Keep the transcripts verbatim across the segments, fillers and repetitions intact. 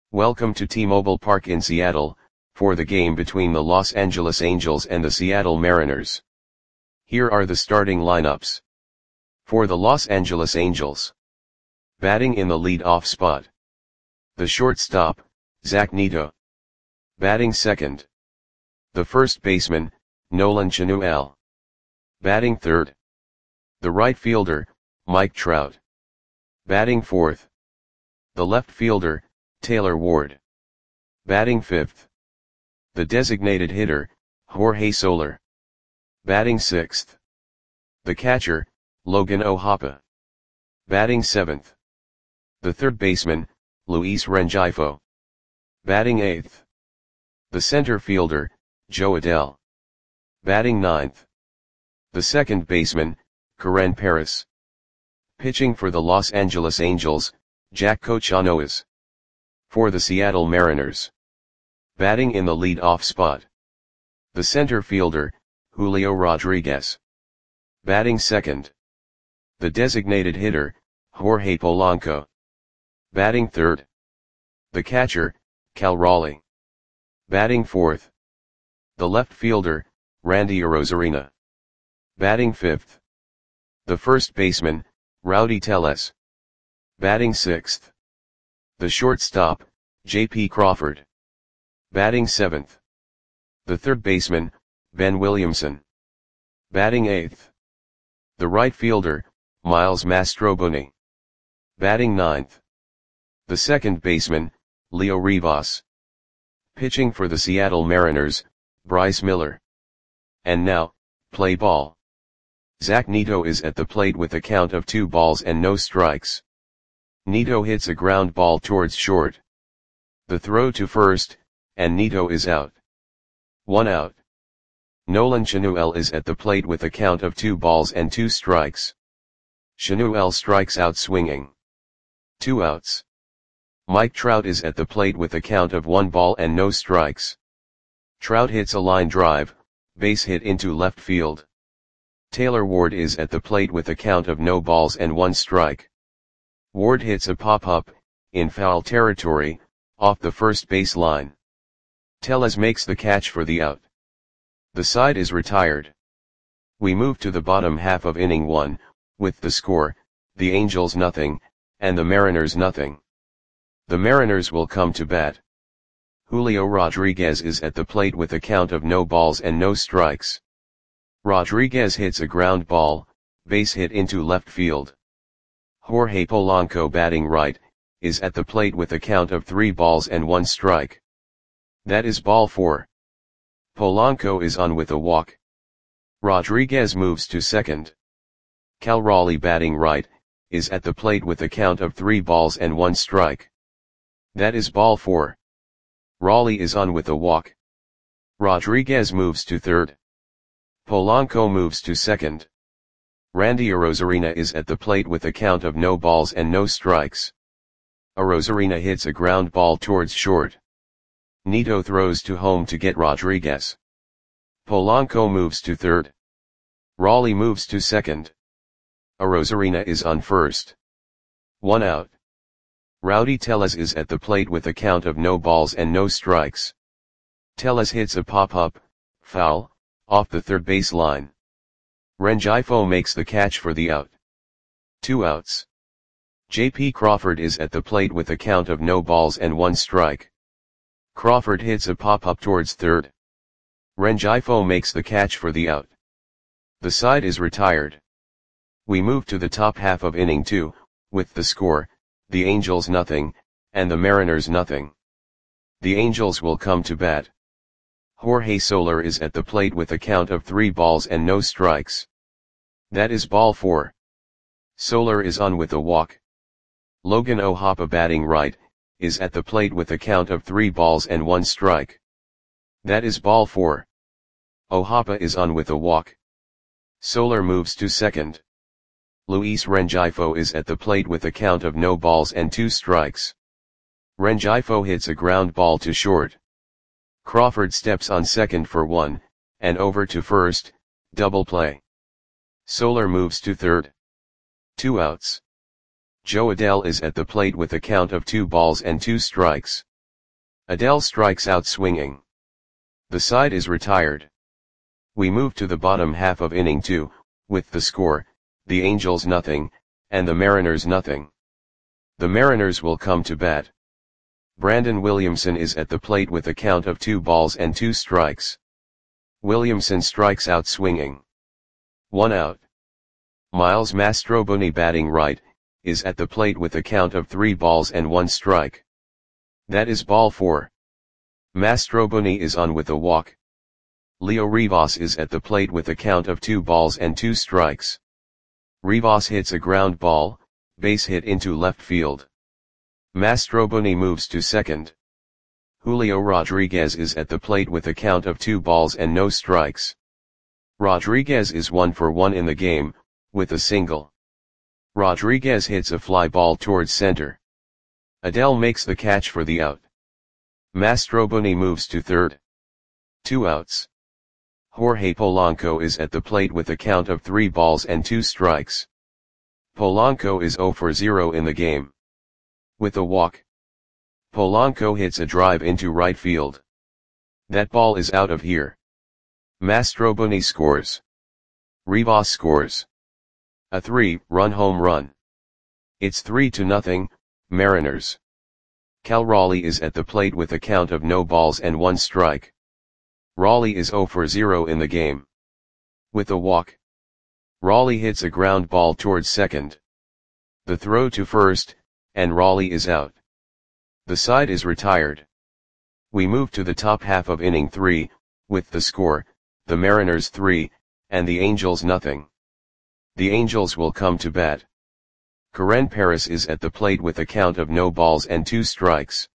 Welcome to T-Mobile Park in Seattle, for the game between the Los Angeles Angels and the Seattle Mariners. Here are the starting lineups. For the Los Angeles Angels. Batting in the lead-off spot. The shortstop, Zach Neto. Batting second. The first baseman, Nolan Chanuel. Batting third. The right fielder, Mike Trout. Batting fourth. The left fielder, Taylor Ward. Batting fifth. The designated hitter, Jorge Soler. Batting sixth. The catcher, Logan O'Hoppe. Batting seventh. The third baseman, Luis Rengifo. Batting eighth. The center fielder, Jo Adell. Batting ninth. The second baseman, Karen Paris. Pitching for the Los Angeles Angels, Jack Kochanoas. For the Seattle Mariners. Batting in the lead-off spot. The center fielder, Julio Rodriguez. Batting second. The designated hitter, Jorge Polanco. Batting third. The catcher, Cal Raleigh. Batting fourth. The left fielder, Randy Arozarena. Batting fifth. The first baseman, Rowdy Tellez. Batting sixth. The shortstop, J P Crawford. Batting seventh. The third baseman, Ben Williamson. Batting eighth. The right fielder, Miles Mastrobuoni. Batting ninth. The second baseman, Leo Rivas. Pitching for the Seattle Mariners, Bryce Miller. And now, play ball. Zach Neto is at the plate with a count of two balls and no strikes. Neto hits a ground ball towards short. The throw to first, and Neto is out. One out. Nolan Chanuel is at the plate with a count of two balls and two strikes. Chanuel strikes out swinging. Two outs. Mike Trout is at the plate with a count of one ball and no strikes. Trout hits a line drive, base hit into left field. Taylor Ward is at the plate with a count of no balls and one strike. Ward hits a pop-up, in foul territory, off the first base line. Tellez makes the catch for the out. The side is retired. We move to the bottom half of inning one, with the score, the Angels nothing, and the Mariners nothing. The Mariners will come to bat. Julio Rodriguez is at the plate with a count of no balls and no strikes. Rodriguez hits a ground ball, base hit into left field. Jorge Polanco, batting right, is at the plate with a count of three balls and one strike. That is ball four. Polanco is on with a walk. Rodriguez moves to second. Cal Raleigh, batting right, is at the plate with a count of three balls and one strike. That is ball four. Raleigh is on with a walk. Rodriguez moves to third. Polanco moves to second. Randy Arozarena is at the plate with a count of no balls and no strikes. Arozarena hits a ground ball towards short. Neto throws to home to get Rodriguez. Polanco moves to third. Raleigh moves to second. Arozarena is on first. One out. Rowdy Tellez is at the plate with a count of no balls and no strikes. Tellez hits a pop-up, foul, off the third base line. Rengifo makes the catch for the out. Two outs. J P Crawford is at the plate with a count of no balls and one strike. Crawford hits a pop-up towards third. Rengifo makes the catch for the out. The side is retired. We move to the top half of inning two, with the score, the Angels nothing, and the Mariners nothing. The Angels will come to bat. Jorge Soler is at the plate with a count of three balls and no strikes. That is ball four. Soler is on with a walk. Logan O'Hoppe, batting right, is at the plate with a count of three balls and one strike. That is ball four. O'Hoppe is on with a walk. Soler moves to second. Luis Rengifo is at the plate with a count of no balls and two strikes. Rengifo hits a ground ball to short. Crawford steps on second for one, and over to first, double play. Soler moves to third. Two outs. Jo Adell is at the plate with a count of two balls and two strikes. Adele strikes out swinging. The side is retired. We move to the bottom half of inning two, with the score, the Angels nothing, and the Mariners nothing. The Mariners will come to bat. Brandon Williamson is at the plate with a count of two balls and two strikes. Williamson strikes out swinging. One out. Miles Mastrobuoni, batting right, is at the plate with a count of three balls and one strike. That is ball four. Mastrobuoni is on with a walk. Leo Rivas is at the plate with a count of two balls and two strikes. Rivas hits a ground ball, base hit into left field. Mastrobuoni moves to second. Julio Rodriguez is at the plate with a count of two balls and no strikes. Rodriguez is one for one in the game, with a single. Rodriguez hits a fly ball towards center. Adele makes the catch for the out. Mastrobuoni moves to third. Two outs. Jorge Polanco is at the plate with a count of three balls and two strikes. Polanco is zero for zero in the game. With a walk. Polanco hits a drive into right field. That ball is out of here. Mastrobuoni scores. Rivas scores. A three-run home run. It's three to nothing, Mariners. Cal Raleigh is at the plate with a count of no balls and one strike. Raleigh is zero for zero in the game. With a walk. Raleigh hits a ground ball towards second. The throw to first, and Raleigh is out. The side is retired. We move to the top half of inning three, with the score, the Mariners three, and the Angels nothing. The Angels will come to bat. Karen Paris is at the plate with a count of no balls and two strikes.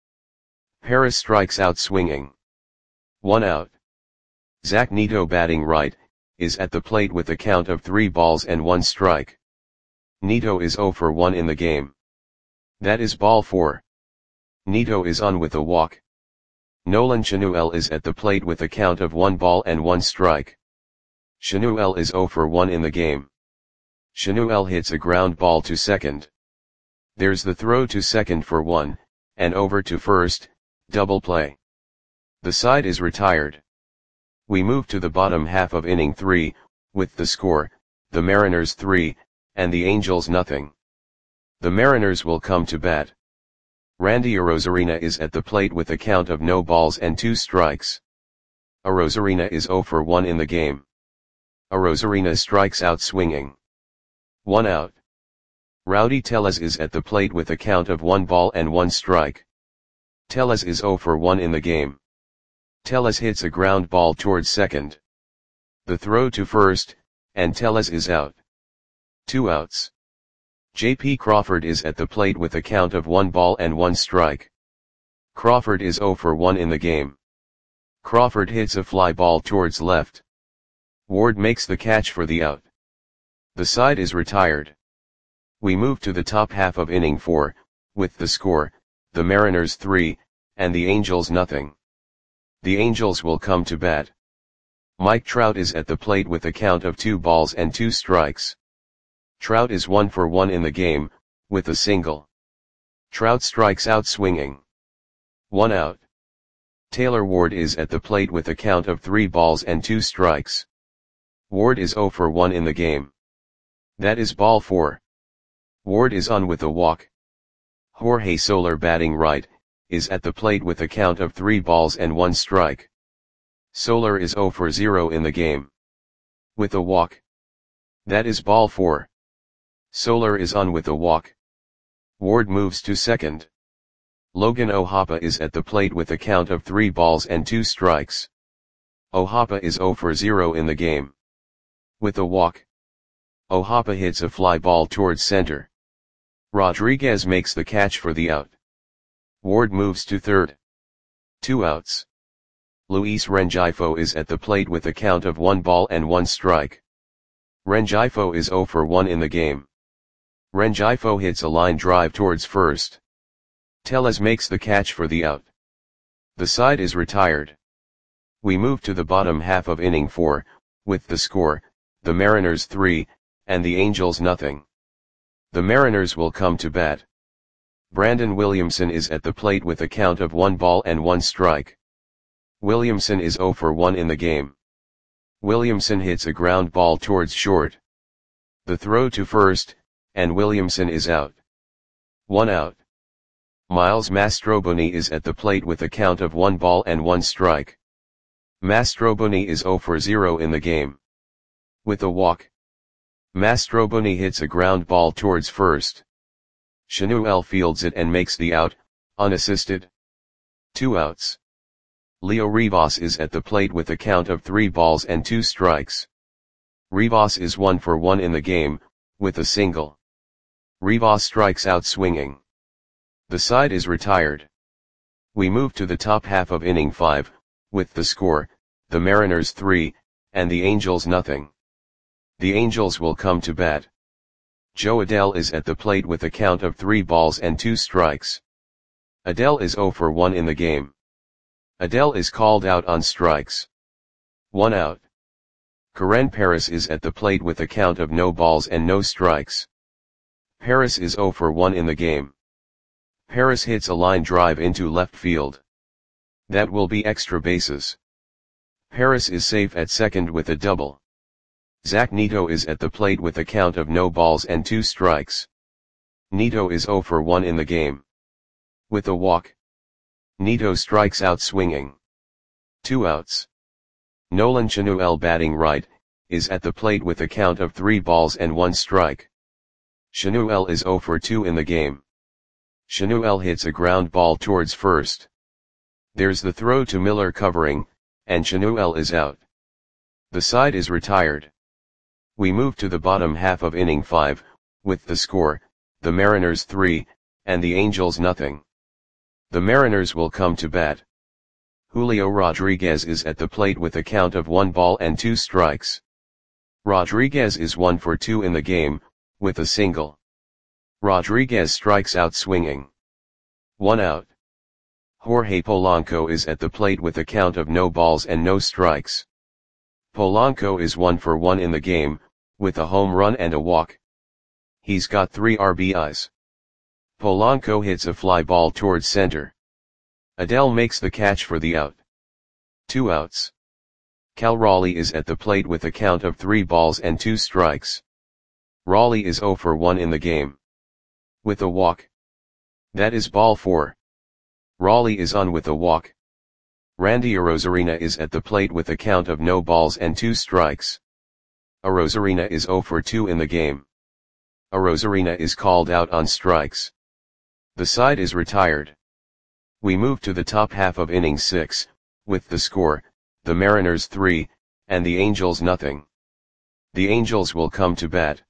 Paris strikes out swinging. One out. Zach Neto, batting right, is at the plate with a count of three balls and one strike. Neto is zero for one in the game. That is ball four. Neto is on with a walk. Nolan Chanuel is at the plate with a count of one ball and one strike. Chanuel is zero for one in the game. Chanuel hits a ground ball to second. There's the throw to second for one, and over to first, double play. The side is retired. We move to the bottom half of inning three, with the score, the Mariners three, and the Angels nothing. The Mariners will come to bat. Randy Arozarena is at the plate with a count of no balls and two strikes. Arozarena is zero for one in the game. Arozarena strikes out swinging. One out. Rowdy Tellez is at the plate with a count of one ball and one strike. Tellez is zero for one in the game. Tellez hits a ground ball towards second. The throw to first, and Tellez is out. Two outs. J P Crawford is at the plate with a count of one ball and one strike. Crawford is zero for one in the game. Crawford hits a fly ball towards left. Ward makes the catch for the out. The side is retired. We move to the top half of inning four, with the score, the Mariners three, and the Angels nothing. The Angels will come to bat. Mike Trout is at the plate with a count of two balls and two strikes. Trout is one for one in the game, with a single. Trout strikes out swinging. One out. Taylor Ward is at the plate with a count of three balls and two strikes. Ward is zero for one in the game. That is ball four. Ward is on with a walk. Jorge Soler, batting right, is at the plate with a count of three balls and one strike. Soler is zero for zero in the game. With a walk. That is ball four. Soler is on with a walk. Ward moves to second. Logan O'Hoppe is at the plate with a count of three balls and two strikes. O'Hoppe is zero for zero in the game. With a walk. O'Hoppe hits a fly ball towards center. Rodriguez makes the catch for the out. Ward moves to third. Two outs. Luis Rengifo is at the plate with a count of one ball and one strike. Rengifo is zero for one in the game. Rengifo hits a line drive towards first. Tellez makes the catch for the out. The side is retired. We move to the bottom half of inning four, with the score, the Mariners three, and the Angels nothing. The Mariners will come to bat. Brandon Williamson is at the plate with a count of one ball and one strike. Williamson is zero for one in the game. Williamson hits a ground ball towards short. The throw to first, and Williamson is out. One out. Miles Mastrobuoni is at the plate with a count of one ball and one strike. Mastrobuoni is zero for zero in the game. With a walk, Mastrobuoni hits a ground ball towards first. Shanuel fields it and makes the out, unassisted. Two outs. Leo Rivas is at the plate with a count of three balls and two strikes. Rivas is one for one in the game, with a single. Rivas strikes out swinging. The side is retired. We move to the top half of inning five, with the score, the Mariners three, and the Angels nothing. The Angels will come to bat. Joe Adell is at the plate with a count of three balls and two strikes. Adell is zero for one in the game. Adell is called out on strikes. One out. Karen Paris is at the plate with a count of no balls and no strikes. Paris is zero for one in the game. Paris hits a line drive into left field. That will be extra bases. Paris is safe at second with a double. Zach Neto is at the plate with a count of no balls and two strikes. Neto is zero for one in the game. With a walk, Neto strikes out swinging. Two outs. Nolan Shanuel, batting right, is at the plate with a count of three balls and one strike. Shanuel is zero for two in the game. Shanuel hits a ground ball towards first. There's the throw to Miller covering, and Shanuel is out. The side is retired. We move to the bottom half of inning five, with the score, the Mariners three, and the Angels nothing. The Mariners will come to bat. Julio Rodriguez is at the plate with a count of one ball and two strikes. Rodriguez is one for two in the game, with a single. Rodriguez strikes out swinging. One out. Jorge Polanco is at the plate with a count of no balls and no strikes. Polanco is one for one in the game, with a home run and a walk. He's got three R B Is. Polanco hits a fly ball towards center. Adell makes the catch for the out. Two outs. Cal Raleigh is at the plate with a count of three balls and two strikes. Raleigh is zero for one in the game. With a walk. That is ball four. Raleigh is on with a walk. Randy Arozarena is at the plate with a count of no balls and two strikes. Arozarena is zero for two in the game. Arozarena is called out on strikes. The side is retired. We move to the top half of inning six, with the score, the Mariners three, and the Angels nothing. The Angels will come to bat.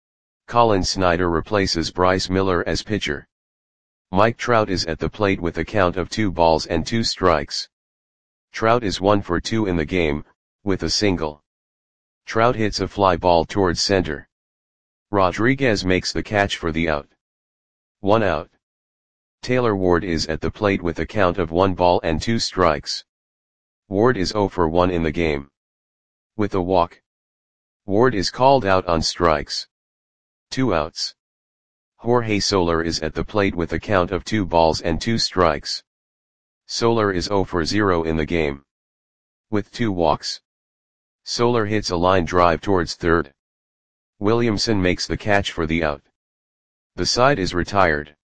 Colin Snyder replaces Bryce Miller as pitcher. Mike Trout is at the plate with a count of two balls and two strikes. Trout is one for two in the game, with a single. Trout hits a fly ball towards center. Rodriguez makes the catch for the out. One out. Taylor Ward is at the plate with a count of one ball and two strikes. Ward is zero for one in the game. With a walk, Ward is called out on strikes. Two outs. Jorge Soler is at the plate with a count of two balls and two strikes. Soler is zero for zero in the game. With two walks, Soler hits a line drive towards third. Williamson makes the catch for the out. The side is retired.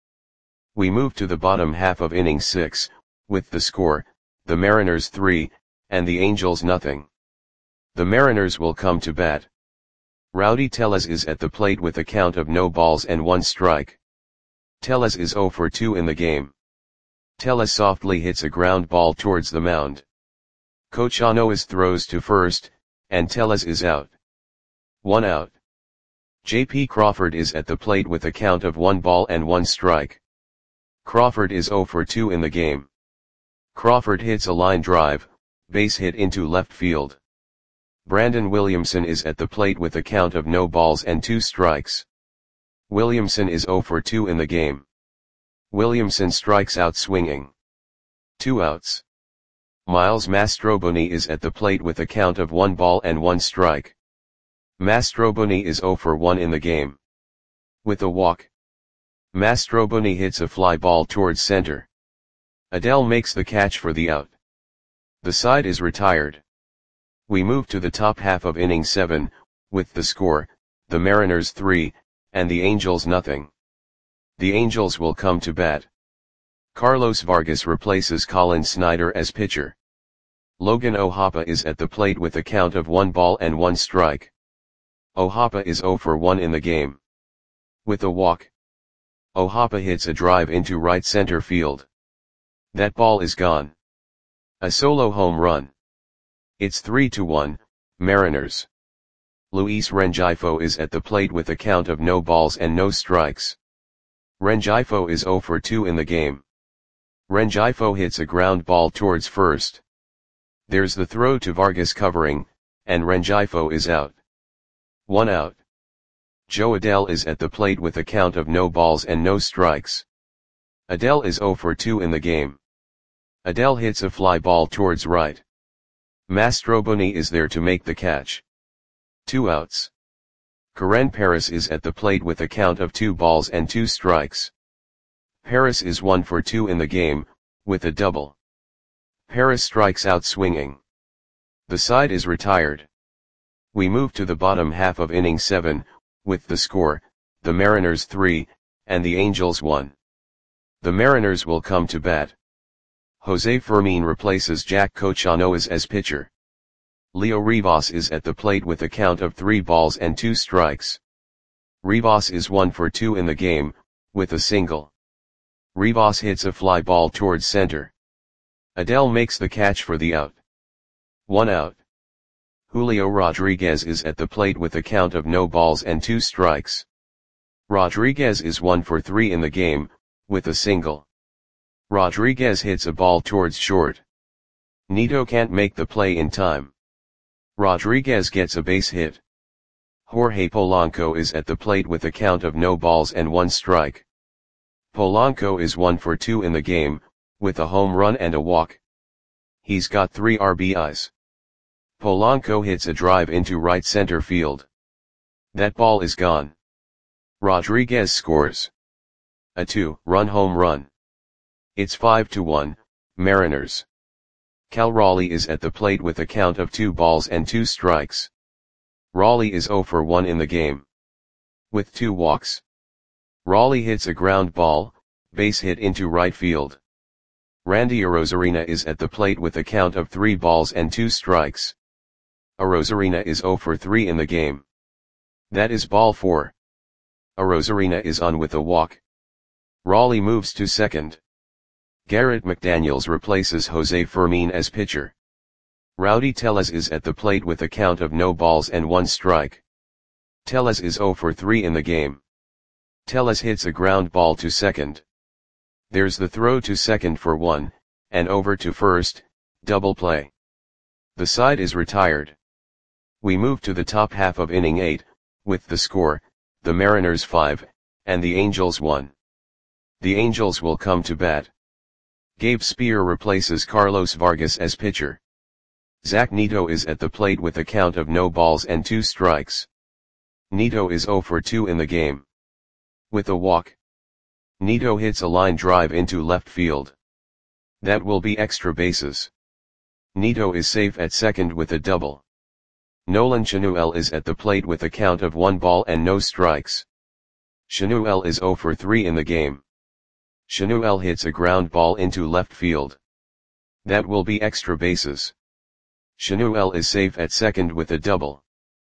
We move to the bottom half of inning six, with the score, the Mariners three, and the Angels nothing. The Mariners will come to bat. Rowdy Tellez is at the plate with a count of no balls and one strike. Tellez is zero for two in the game. Tellez softly hits a ground ball towards the mound. Coach Anois throws to first, and Tellez is out. One out. J P Crawford is at the plate with a count of one ball and one strike. Crawford is zero for two in the game. Crawford hits a line drive, base hit into left field. Brandon Williamson is at the plate with a count of no balls and two strikes. Williamson is zero for two in the game. Williamson strikes out swinging. Two outs. Miles Mastrobuoni is at the plate with a count of one ball and one strike. Mastrobuoni is zero for one in the game. With a walk, Mastroboni hits a fly ball towards center. Adele makes the catch for the out. The side is retired. We move to the top half of inning seven, with the score, the Mariners three, and the Angels nothing. The Angels will come to bat. Carlos Vargas replaces Colin Snyder as pitcher. Logan O'Hoppe is at the plate with a count of one ball and one strike. O'Hoppe is zero for one in the game. With a walk, O'Hoppe hits a drive into right center field. That ball is gone. A solo home run. It's three to one, Mariners. Luis Rengifo is at the plate with a count of no balls and no strikes. Rengifo is zero for two in the game. Rengifo hits a ground ball towards first. There's the throw to Vargas covering, and Rengifo is out. One out. Joe Adele is at the plate with a count of no balls and no strikes. Adele is zero for two in the game. Adele hits a fly ball towards right. Mastroboni is there to make the catch. Two outs. Karen Paris is at the plate with a count of two balls and two strikes. Paris is one for two in the game, with a double. Paris strikes out swinging. The side is retired. We move to the bottom half of inning seven, with the score, the Mariners three, and the Angels one. The Mariners will come to bat. Jose Fermin replaces Jack Cochanoas as pitcher. Leo Rivas is at the plate with a count of three balls and two strikes. Rivas is one for two in the game, with a single. Rivas hits a fly ball towards center. Adele makes the catch for the out. One out. Julio Rodriguez is at the plate with a count of no balls and two strikes. Rodriguez is one for three in the game, with a single. Rodriguez hits a ball towards short. Nito can't make the play in time. Rodriguez gets a base hit. Jorge Polanco is at the plate with a count of no balls and one strike. Polanco is one for two in the game, with a home run and a walk. He's got three R B Is. Polanco hits a drive into right center field. That ball is gone. Rodriguez scores a two-run home run. It's five to one, Mariners. Cal Raleigh is at the plate with a count of two balls and two strikes. Raleigh is zero for one in the game. With two walks. Raleigh hits a ground ball, base hit into right field. Randy Arozarena is at the plate with a count of three balls and two strikes. Arozarena is zero for three in the game. That is ball four. Arozarena is on with a walk. Raleigh moves to second. Garrett McDaniels replaces Jose Fermin as pitcher. Rowdy Tellez is at the plate with a count of no balls and one strike. Tellez is zero for three in the game. Tellez hits a ground ball to second. There's the throw to second for one, and over to first, double play. The side is retired. We move to the top half of inning eight, with the score, the Mariners five, and the Angels one. The Angels will come to bat. Gabe Spear replaces Carlos Vargas as pitcher. Zach Nito is at the plate with a count of no balls and two strikes. Nito is zero for two in the game. With a walk. Nito hits a line drive into left field. That will be extra bases. Nito is safe at second with a double. Nolan Chanuel is at the plate with a count of one ball and no strikes. Chanuel is zero for three in the game. Chanuel hits a ground ball into left field. That will be extra bases. Chanuel is safe at second with a double.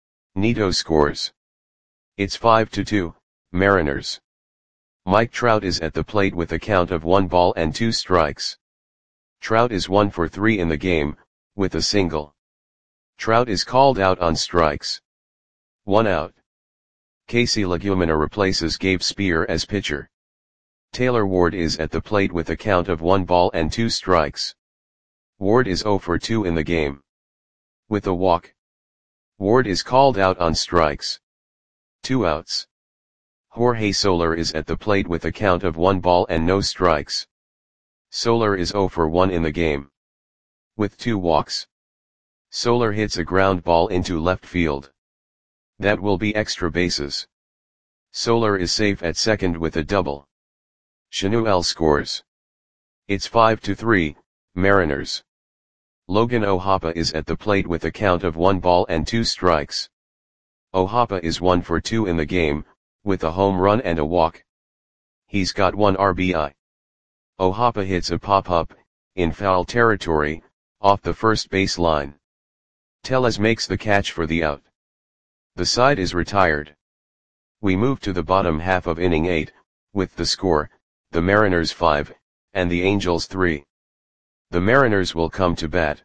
Nito scores. It's five to two, Mariners. Mike Trout is at the plate with a count of one ball and two strikes. Trout is one for three in the game, with a single. Trout is called out on strikes. One out. Casey Legumina replaces Gabe Spear as pitcher. Taylor Ward is at the plate with a count of one ball and two strikes. Ward is zero for two in the game. With a walk. Ward is called out on strikes. Two outs. Jorge Soler is at the plate with a count of one ball and no strikes. Soler is zero for one in the game. With two walks. Soler hits a ground ball into left field. That will be extra bases. Soler is safe at second with a double. Shanuel scores. It's five to three, Mariners. Logan O'Hoppe is at the plate with a count of one ball and two strikes. O'Hoppe is one for two in the game, with a home run and a walk. He's got one R B I. O'Hoppe hits a pop-up, in foul territory, off the first base line. Tellez makes the catch for the out. The side is retired. We move to the bottom half of inning eight, with the score, the Mariners five, and the Angels three. The Mariners will come to bat.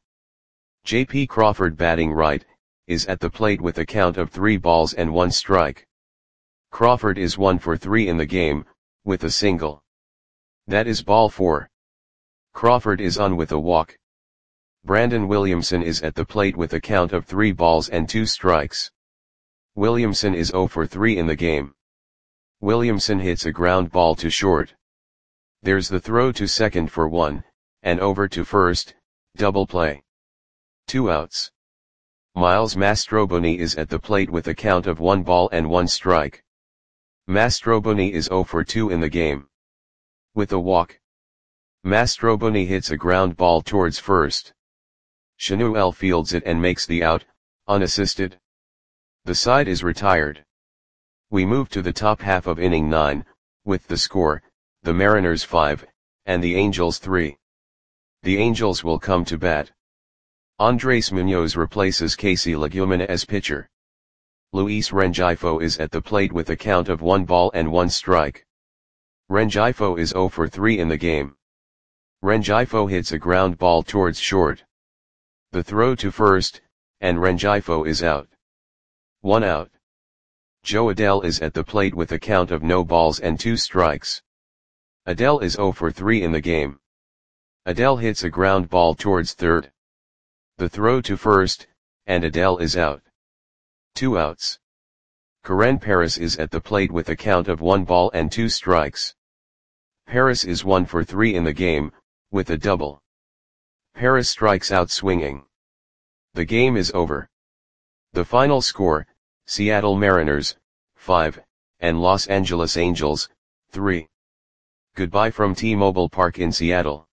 J P Crawford, batting right, is at the plate with a count of three balls and one strike. Crawford is one for three in the game, with a single. That is ball four. Crawford is on with a walk. Brandon Williamson is at the plate with a count of three balls and two strikes. Williamson is zero for three in the game. Williamson hits a ground ball to short. There's the throw to second for one, and over to first, double play. Two outs. Miles Mastrobuoni is at the plate with a count of one ball and one strike. Mastrobuoni is zero for two in the game. With a walk. Mastrobuoni hits a ground ball towards first. Shanuel fields it and makes the out, unassisted. The side is retired. We move to the top half of inning nine, with the score, the Mariners five, and the Angels three. The Angels will come to bat. Andres Munoz replaces Casey Legumina as pitcher. Luis Rengifo is at the plate with a count of one ball and one strike. Rengifo is zero for three in the game. Rengifo hits a ground ball towards short. The throw to first, and Rengifo is out. One out. Joe Adell is at the plate with a count of no balls and two strikes. Adell is zero for three in the game. Adell hits a ground ball towards third. The throw to first, and Adell is out. Two outs. Karen Paris is at the plate with a count of one ball and two strikes. Paris is one for three in the game, with a double. Paris strikes out swinging. The game is over. The final score, Seattle Mariners, five, and Los Angeles Angels, three. Goodbye from T-Mobile Park in Seattle.